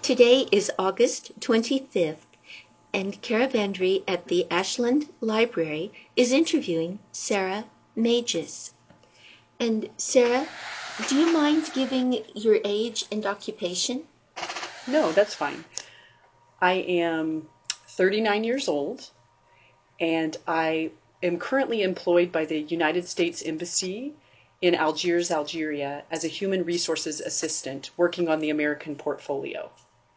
Today is August 25th, and Caravandri at the Ashland Library is interviewing Sarah Magis. And Sarah, do you mind giving your age and occupation? No, that's fine. I am 39 years old, and I am currently employed by the United States Embassy in Algiers, Algeria, as a human resources assistant working on the American portfolio.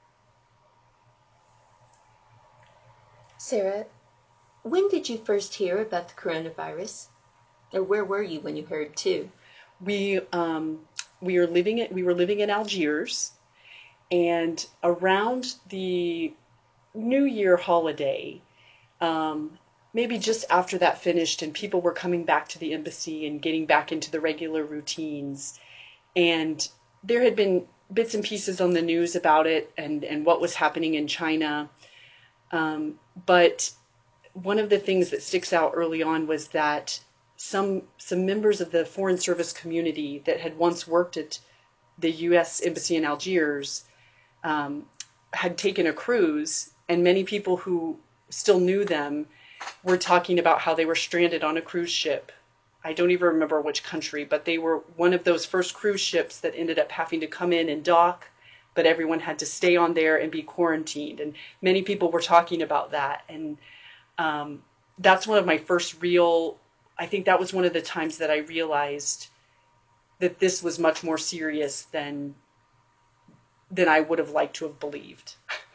Sarah, when did you first hear about the coronavirus? Or where were you when you heard too? We we were living in Algiers, and around the New Year holiday, maybe just after that finished and people were coming back to the embassy and getting back into the regular routines, and there had been bits and pieces on the news about it and what was happening in China. But one of the things that sticks out early on was that some members of the Foreign Service community that had once worked at the U.S. Embassy in Algiers had taken a cruise, and many people who still knew them were talking about how they were stranded on a cruise ship. I don't even remember which country, but they were one of those first cruise ships that ended up having to come in and dock, but everyone had to stay on there and be quarantined. And many people were talking about that. And that's one of my first I think that was one of the times that I realized that this was much more serious than I would have liked to have believed.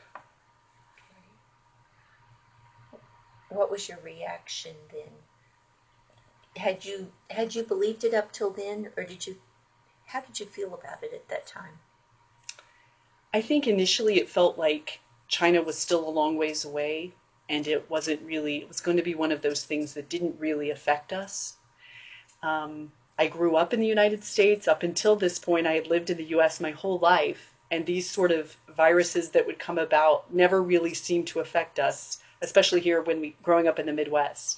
What was your reaction then? Had you believed it up till then, or how did you feel about it at that time? I think initially it felt like China was still a long ways away, and it was going to be one of those things that didn't really affect us. I grew up in the United States. Up until this point, I had lived in the US my whole life, and these sort of viruses that would come about never really seemed to affect us, especially here growing up in the Midwest.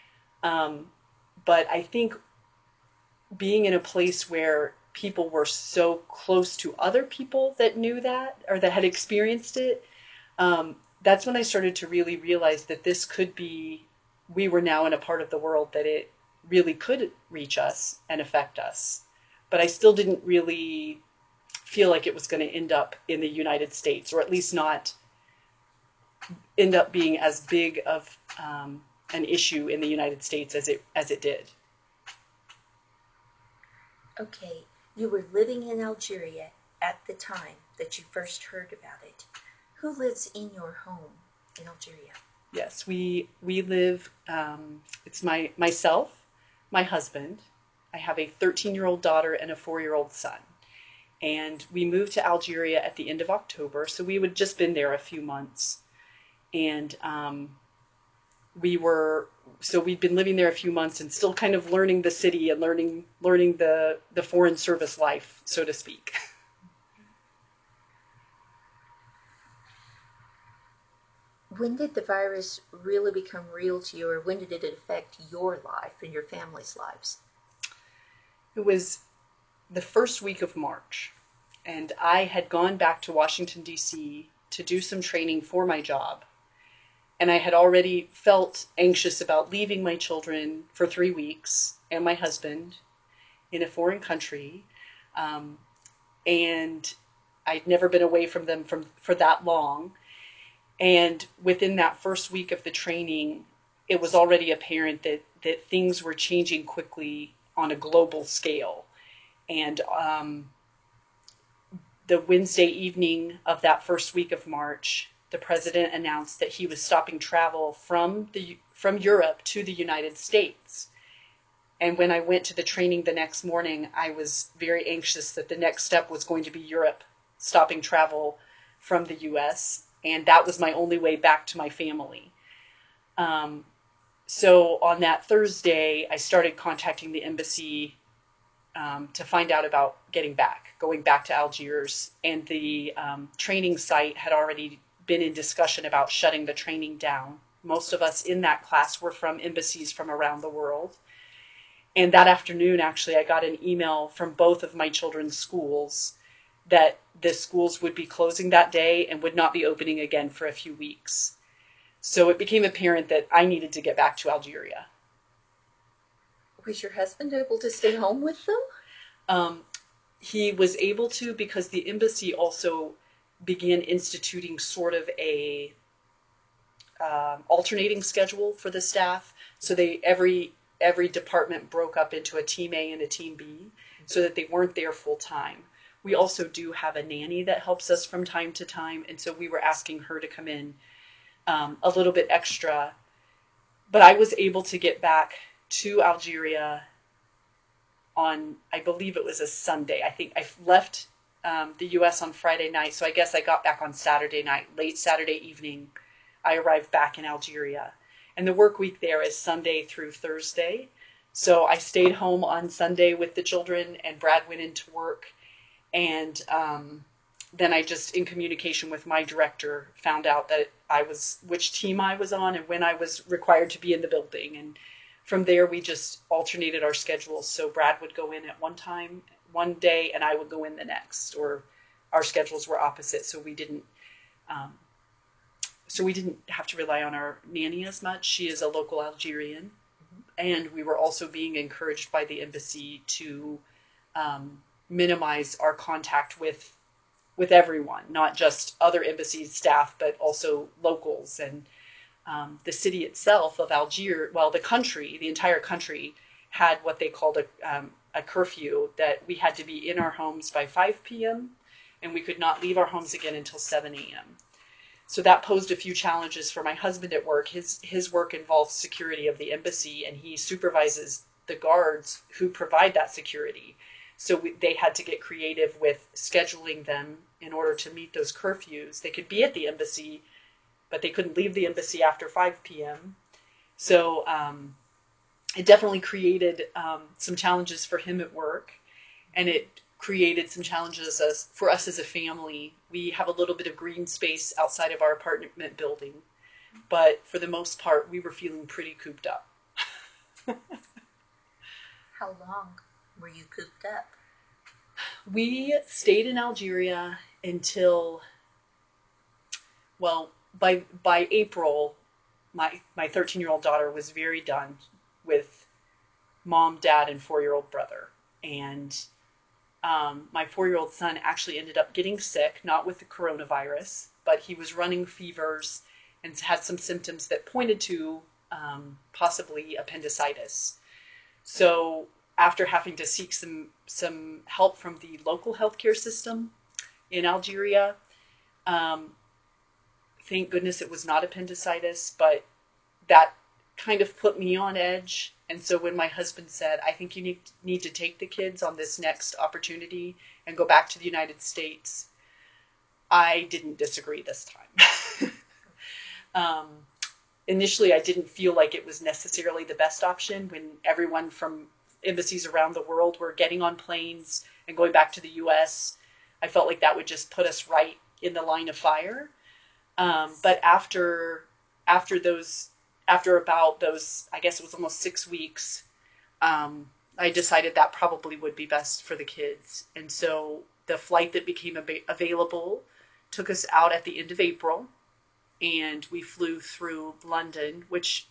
But I think being in a place where people were so close to other people that knew that or that had experienced it, that's when I started to really realize that we were now in a part of the world that it really could reach us and affect us. But I still didn't really feel like it was going to end up in the United States, or at least not end up being as big of an issue in the United States as it did. Okay, you were living in Algeria at the time that you first heard about it. Who lives in your home in Algeria? Yes, we live. It's myself, my husband. I have a 13-year-old daughter and a 4-year-old son, and we moved to Algeria at the end of October. So we had just been there a few months, and we'd been living there a few months and still kind of learning the city and learning the foreign service life, so to speak. When did the virus really become real to you, or when did it affect your life and your family's lives? It was the first week of March, and I had gone back to Washington, D.C. to do some training for my job. And I had already felt anxious about leaving my children for 3 weeks and my husband in a foreign country. And I'd never been away from them for that long. And within that first week of the training, it was already apparent that things were changing quickly on a global scale. And the Wednesday evening of that first week of March, the president announced that he was stopping travel from Europe to the United States. And when I went to the training the next morning, I was very anxious that the next step was going to be Europe stopping travel from the U.S., and that was my only way back to my family. So on that Thursday, I started contacting the embassy to find out about going back to Algiers, and the training site had already been in discussion about shutting the training down. Most of us in that class were from embassies from around the world. And that afternoon, actually, I got an email from both of my children's schools that the schools would be closing that day and would not be opening again for a few weeks. So it became apparent that I needed to get back to Algeria. Was your husband able to stay home with them? He was able to, because the embassy also began instituting sort of a alternating schedule for the staff. So every department broke up into a team A and a team B, so that they weren't there full time. We also do have a nanny that helps us from time to time, and so we were asking her to come in a little bit extra. But I was able to get back to Algeria on, I believe it was a Sunday. I think I left the U.S. on Friday night, so I guess I got back on Saturday night, late Saturday evening. I arrived back in Algeria. And the work week there is Sunday through Thursday. So I stayed home on Sunday with the children, and Brad went into work. And then I just, in communication with my director, found out that which team I was on and when I was required to be in the building. And from there, we just alternated our schedules. So Brad would go in at one day, and I would go in the next. Or our schedules were opposite, so we didn't have to rely on our nanny as much. She is a local Algerian. And we were also being encouraged by the embassy to minimize our contact with everyone, not just other embassy staff, but also locals. And the city itself of Algiers, the entire country, had what they called a curfew, that we had to be in our homes by 5 p.m. and we could not leave our homes again until 7 a.m. So that posed a few challenges for my husband at work. His work involves security of the embassy, and he supervises the guards who provide that security. So they had to get creative with scheduling them in order to meet those curfews. They could be at the embassy, but they couldn't leave the embassy after 5 p.m. So it definitely created some challenges for him at work, and it created some challenges for us as a family. We have a little bit of green space outside of our apartment building, but for the most part, we were feeling pretty cooped up. How long were you cooped up? We stayed in Algeria until, by April, my 13-year-old daughter was very done with mom, dad, and 4-year-old brother. And my 4-year-old son actually ended up getting sick, not with the coronavirus, but he was running fevers and had some symptoms that pointed to possibly appendicitis. So after having to seek some help from the local healthcare system in Algeria, thank goodness it was not appendicitis, but that kind of put me on edge. And so when my husband said, I think you need to take the kids on this next opportunity and go back to the United States, I didn't disagree this time. Initially, I didn't feel like it was necessarily the best option when everyone from embassies around the world were getting on planes and going back to the U.S. I felt like that would just put us right in the line of fire. But after about those, I guess it was almost 6 weeks, I decided that probably would be best for the kids. And so the flight that became available took us out at the end of April, and we flew through London, which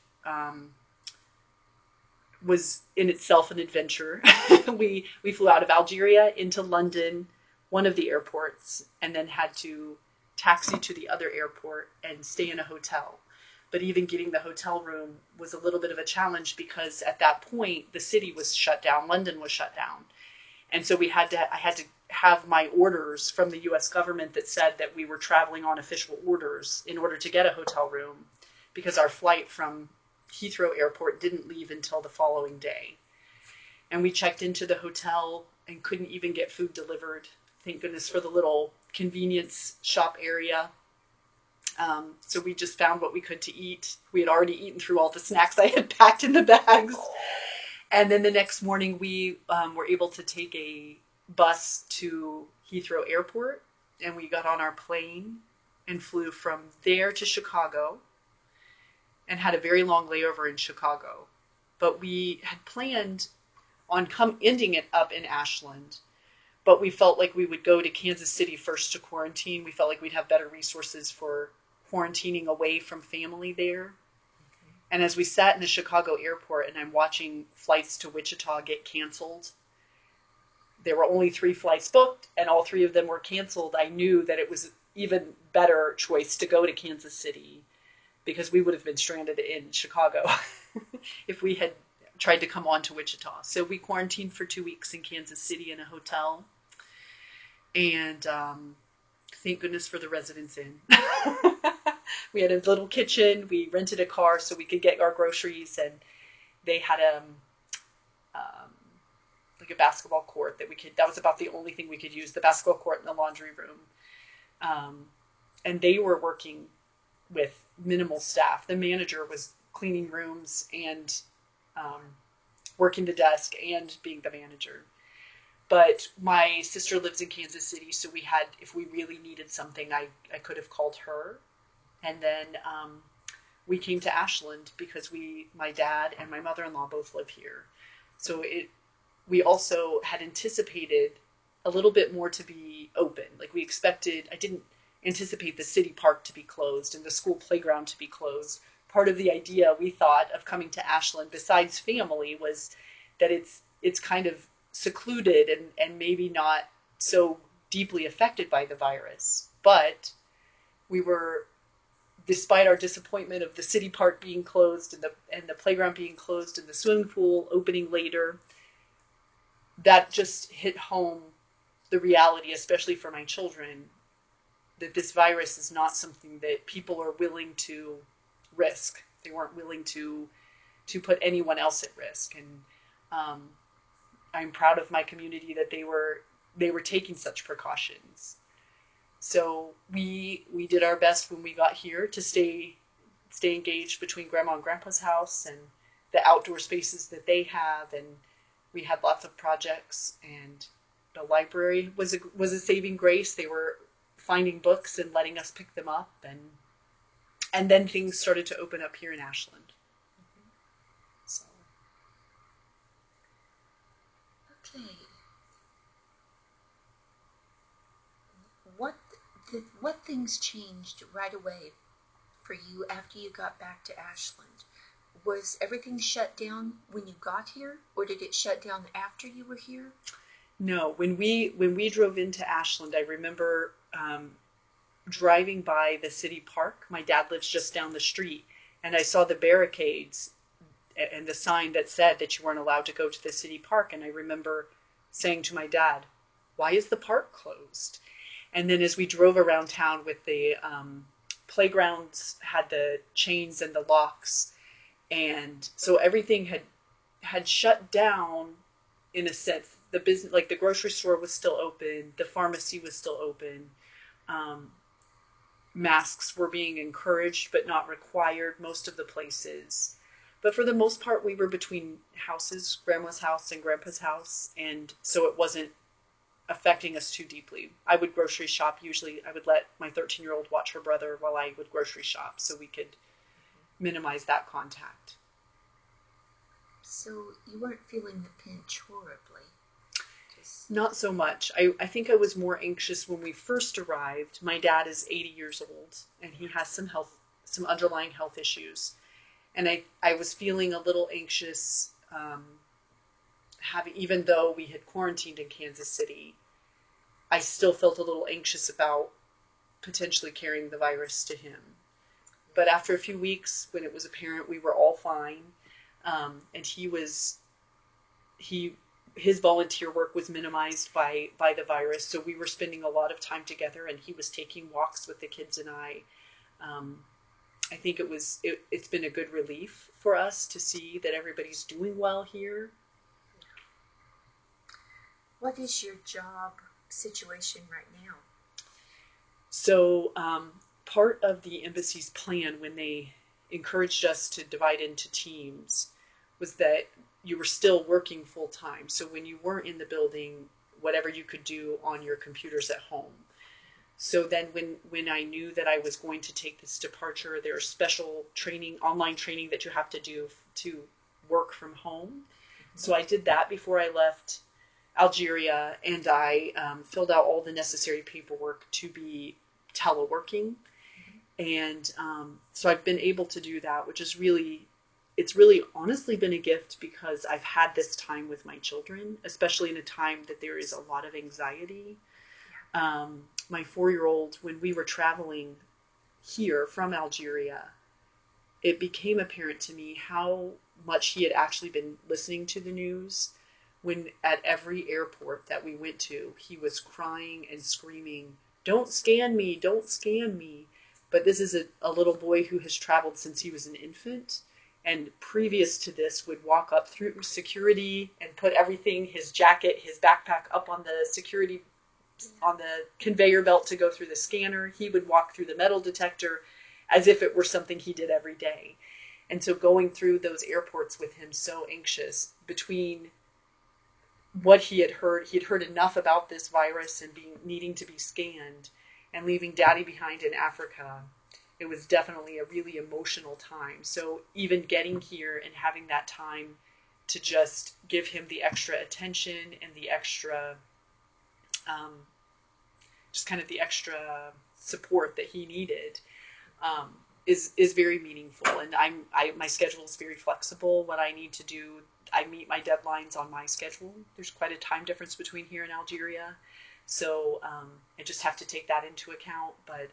was in itself an adventure. We flew out of Algeria into London, one of the airports, and then had to taxi to the other airport and stay in a hotel. But even getting the hotel room was a little bit of a challenge because at that point, the city was shut down. London was shut down. And so I had to have my orders from the U.S. government that said that we were traveling on official orders in order to get a hotel room, because our flight from Heathrow Airport didn't leave until the following day. And we checked into the hotel and couldn't even get food delivered. Thank goodness for the little convenience shop area. So we just found what we could to eat. We had already eaten through all the snacks I had packed in the bags. And then the next morning we were able to take a bus to Heathrow Airport, and we got on our plane and flew from there to Chicago and had a very long layover in Chicago. But we had planned on ending it up in Ashland. but we felt like we would go to Kansas City first to quarantine. We felt like we'd have better resources for quarantining away from family there. And as we sat in the Chicago airport and I'm watching flights to Wichita get canceled, there were only 3 flights booked and all 3 of them were canceled. I knew that it was even better choice to go to Kansas City because we would have been stranded in Chicago if we had tried to come on to Wichita. So we quarantined for 2 weeks in Kansas City in a hotel. And thank goodness for the Residence Inn. We had a little kitchen. We rented a car so we could get our groceries, and they had like a basketball court that was about the only thing we could use, the basketball court and the laundry room. And they were working with minimal staff. The manager was cleaning rooms and working the desk and being the manager. But my sister lives in Kansas City, so if we really needed something, I could have called her. And then we came to Ashland because my dad and my mother-in-law both live here. So we also had anticipated a little bit more to be open. Like I didn't anticipate the city park to be closed and the school playground to be closed. Part of the idea we thought of coming to Ashland, besides family, was that it's kind of secluded and maybe not so deeply affected by the virus. But we were, despite our disappointment of the city park being closed and the playground being closed and the swimming pool opening later, that just hit home the reality, especially for my children, that this virus is not something that people are willing to risk. They weren't willing to put anyone else at risk. And I'm proud of my community that they were taking such precautions. So we did our best when we got here to stay engaged between Grandma and Grandpa's house and the outdoor spaces that they have, and we had lots of projects. And the library was a saving grace. They were finding books and letting us pick them up, and then things started to open up here in Ashland. So. Okay. What things changed right away for you after you got back to Ashland? Was everything shut down when you got here, or did it shut down after you were here? No, when we drove into Ashland, I remember driving by the city park. My dad lives just down the street, and I saw the barricades and the sign that said that you weren't allowed to go to the city park. And I remember saying to my dad, "Why is the park closed?" And then as we drove around town with the playgrounds had the chains and the locks, and so everything had shut down in a sense. The business, like the grocery store, was still open. The pharmacy was still open. Masks were being encouraged but not required most of the places. But for the most part, we were between houses, Grandma's house and Grandpa's house, and so it wasn't affecting us too deeply. I would grocery shop. Usually I would let my 13-year-old watch her brother while I would grocery shop so we could minimize that contact. So you weren't feeling the pinch horribly? Not so much. I think I was more anxious when we first arrived. My dad is 80 years old and he has some underlying health issues. And I was feeling a little anxious, even though we had quarantined in Kansas City, I still felt a little anxious about potentially carrying the virus to him. But after a few weeks, when it was apparent we were all fine, and his volunteer work was minimized by the virus, so we were spending a lot of time together, and he was taking walks with the kids and I think it's been a good relief for us to see that everybody's doing well here. What is your job situation right now? So part of the embassy's plan when they encouraged us to divide into teams was that you were still working full time. So when you weren't in the building, whatever you could do on your computers at home. So then when I knew that I was going to take this departure, there's special training, online training that you have to do to work from home. So I did that before I left. Algeria, and I filled out all the necessary paperwork to be teleworking. And so I've been able to do that, which is really, it's really honestly been a gift because I've had this time with my children, especially in a time that there is a lot of anxiety. My 4-year-old, when we were traveling here from Algeria, it became apparent to me how much he had actually been listening to the news. When at every airport that we went to, he was crying and screaming, "Don't scan me, don't scan me." But this is a little boy who has traveled since he was an infant, and previous to this would walk up through security and put everything, his jacket, his backpack, up on the security, on the conveyor belt to go through the scanner. He would walk through the metal detector as if it were something he did every day. And so going through those airports with him so anxious, between what he had heard enough about this virus and needing to be scanned, and leaving Daddy behind in Africa, it was definitely a really emotional time. So even getting here and having that time to just give him the extra attention and the extra, just kind of the extra support that he needed, is very meaningful. And my schedule is very flexible. What I need to do, I meet my deadlines on my schedule. There's quite a time difference between here and Algeria. So I just have to take that into account. But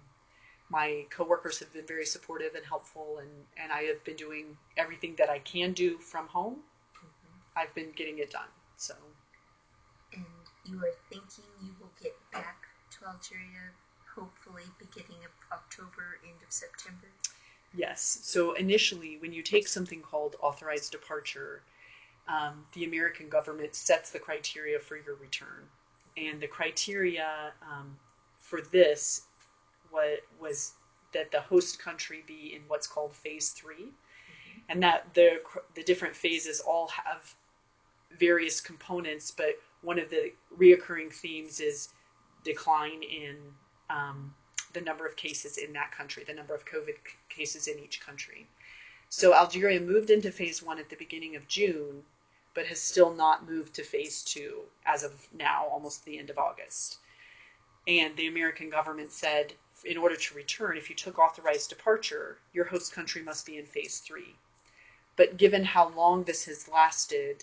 my coworkers have been very supportive and helpful, and I have been doing everything that I can do from home. I've been getting it done. So. And you are thinking you will get back to Algeria, hopefully beginning of October, end of September? Yes. So initially, when you take something called authorized departure, the American government sets the criteria for your return. And the criteria for this was that the host country be in what's called phase 3, and that the different phases all have various components, but one of the reoccurring themes is decline in the number of cases in that country, the number of COVID cases in each country. So Algeria moved into phase 1 at the beginning of June, but has still not moved to phase 2 as of now, almost the end of August. And the American government said, in order to return, if you took authorized departure, your host country must be in phase 3. But given how long this has lasted,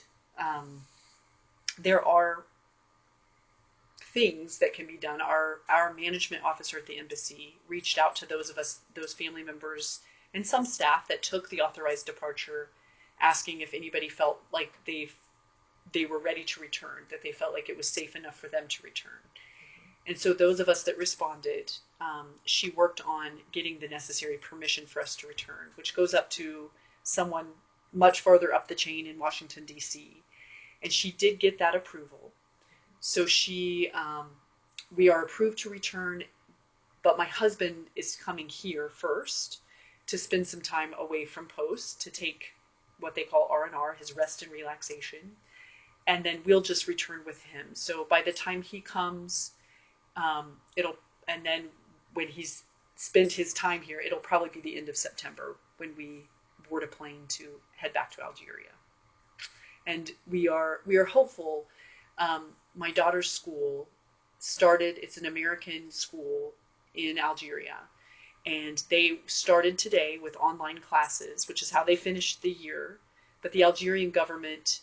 there are things that can be done. Our management officer at the embassy reached out to those family members and some staff that took the authorized departure, asking if anybody felt like they were ready to return, that they felt like it was safe enough for them to return. And so those of us that responded, she worked on getting the necessary permission for us to return, which goes up to someone much farther up the chain in Washington, D.C. And she did get that approval. So we are approved to return, but my husband is coming here first to spend some time away from post, to take what they call R&R, his rest and relaxation. And then we'll just return with him. So by the time he comes, and then when he's spent his time here, it'll probably be the end of September when we board a plane to head back to Algeria. And we are hopeful. My daughter's school started, it's an American school in Algeria, and they started today with online classes, which is how they finished the year. But the Algerian government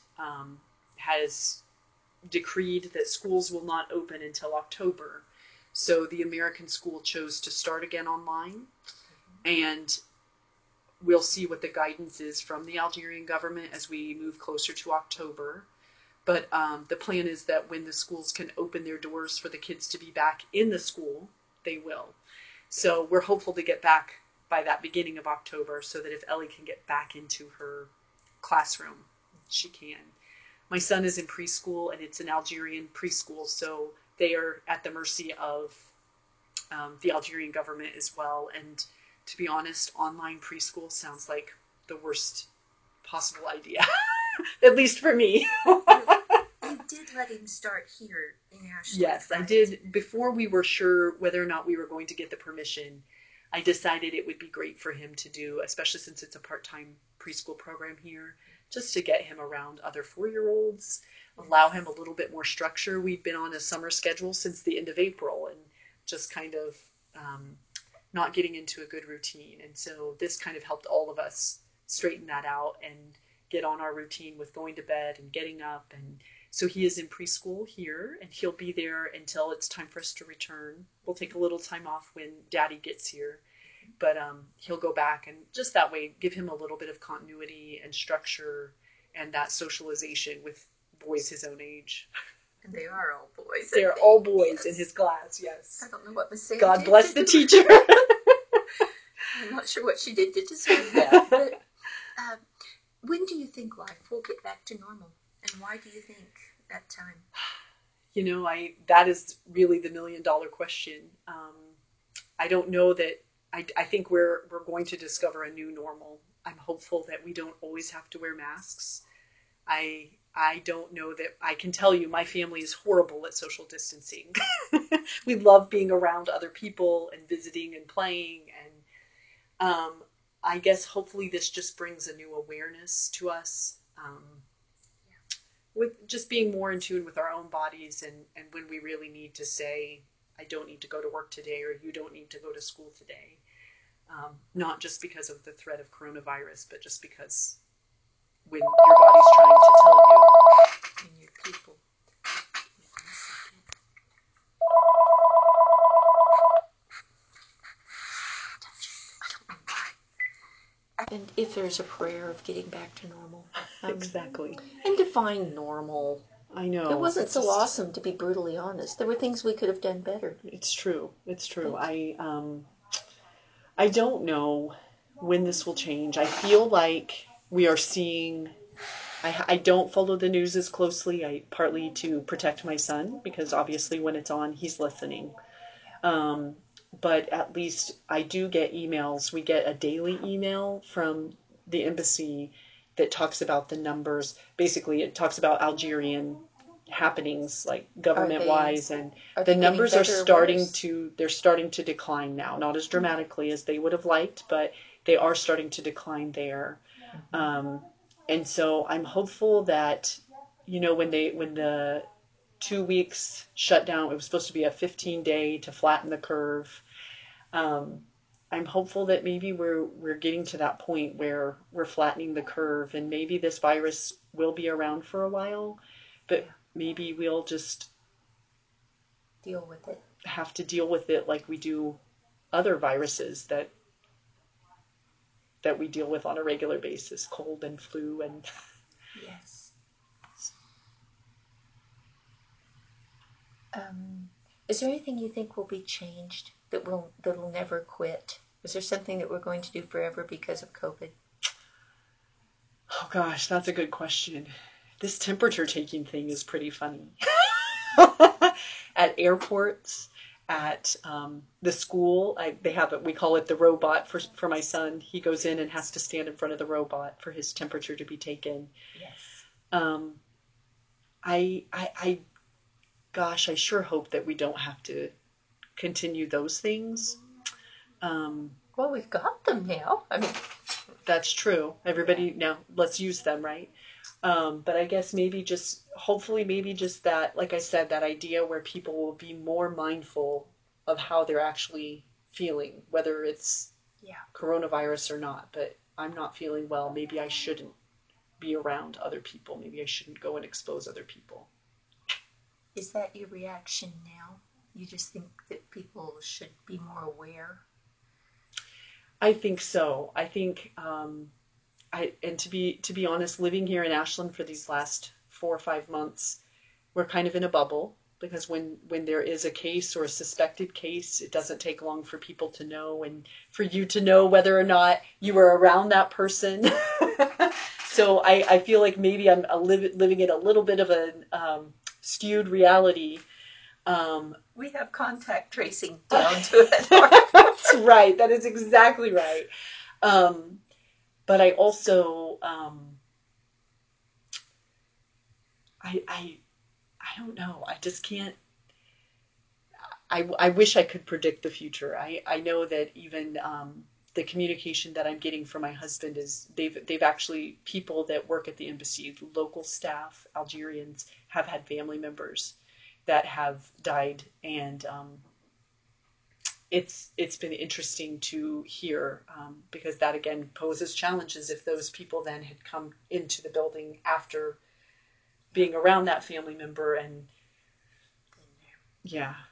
has decreed that schools will not open until October. So the American school chose to start again online, and we'll see what the guidance is from the Algerian government as we move closer to October. But the plan is that when the schools can open their doors for the kids to be back in the school, they will. So we're hopeful to get back by that beginning of October, so that if Ellie can get back into her classroom, she can. My son is in preschool, and it's an Algerian preschool, so they are at the mercy of the Algerian government as well. And to be honest, online preschool sounds like the worst possible idea, at least for me. You did let him start here in Ashland. Yes, right? I did. Before we were sure whether or not we were going to get the permission, I decided it would be great for him to do, especially since it's a part-time preschool program here, just to get him around other 4-year-olds, allow him a little bit more structure. We've been on a summer schedule since the end of April and just kind of not getting into a good routine. And so this kind of helped all of us straighten that out and get on our routine with going to bed and getting up. And so he is in preschool here, and he'll be there until it's time for us to return. We'll take a little time off when Daddy gets here, but he'll go back, and just that way give him a little bit of continuity and structure and that socialization with boys his own age. And they are all boys. They're all boys in his class, yes. I don't know what Miss Sam God did bless to the do. teacher. I'm not sure what she did to deserve that. But when do you think life will get back to normal? And why do you think that time? You know, that is really the $1 million question. I don't know that. I think we're going to discover a new normal. I'm hopeful that we don't always have to wear masks. I don't know that. I can tell you my family is horrible at social distancing. We love being around other people and visiting and playing. And I guess hopefully this just brings a new awareness to us. With just being more in tune with our own bodies, and when we really need to say, I don't need to go to work today, or you don't need to go to school today. Not just because of the threat of coronavirus, but just because when your body's trying to tell you. And your people. And if there's a prayer of getting back to normal. Exactly. And define normal. I know. It wasn't so awesome, to be brutally honest. There were things we could have done better. It's true. It's true. I don't know when this will change. I feel like we are seeing... I don't follow the news as closely, partly to protect my son, because obviously when it's on, he's listening. But at least I do get emails. We get a daily email from the embassy that talks about the numbers. Basically, it talks about Algerian happenings, like government-wise, and the numbers are starting to decline now. Not as dramatically as they would have liked, but they are starting to decline there. And so I'm hopeful that, you know, when the 2 weeks shut down, it was supposed to be a 15-day to flatten the curve. I'm hopeful that maybe we're getting to that point where we're flattening the curve, and maybe this virus will be around for a while, but maybe we'll just deal with it. Have to deal with it like we do other viruses that we deal with on a regular basis, cold and flu and... Yes. Is there anything you think will be changed that'll never quit? Is there something that we're going to do forever because of COVID? Oh gosh, that's a good question. This temperature taking thing is pretty funny. At airports, at the school, we call it the robot for my son. He goes in and has to stand in front of the robot for his temperature to be taken. Yes. I sure hope that we don't have to continue those things. Well, we've got them now. I mean, that's true. Everybody now, let's use them, right? But I guess hopefully that, like I said, that idea where people will be more mindful of how they're actually feeling, whether it's coronavirus or not. But I'm not feeling well. Maybe I shouldn't be around other people. Maybe I shouldn't go and expose other people. Is that your reaction now? You just think that people should be more aware? I think so. I think, and to be honest, living here in Ashland for these last 4 or 5 months, we're kind of in a bubble, because when there is a case or a suspected case, it doesn't take long for people to know, and for you to know whether or not you were around that person. So I feel like maybe I'm living in a little bit of a skewed reality. We have contact tracing down to it. That's right. That is exactly right. But I also, I don't know. I just can't. I wish I could predict the future. I know that even the communication that I'm getting from my husband is they've actually, people that work at the embassy, local staff, Algerians, have had family members that have died, and it's been interesting to hear, because that again poses challenges if those people then had come into the building after being around that family member, and yeah.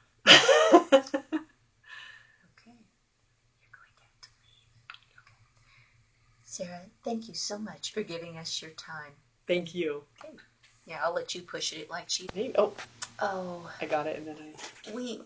Okay. You're going to have to leave. Okay. Sarah, thank you so much for giving us your time. Thank you. Okay. Yeah, I'll let you push it like she did. Hey, oh, Oh, I got it, and then we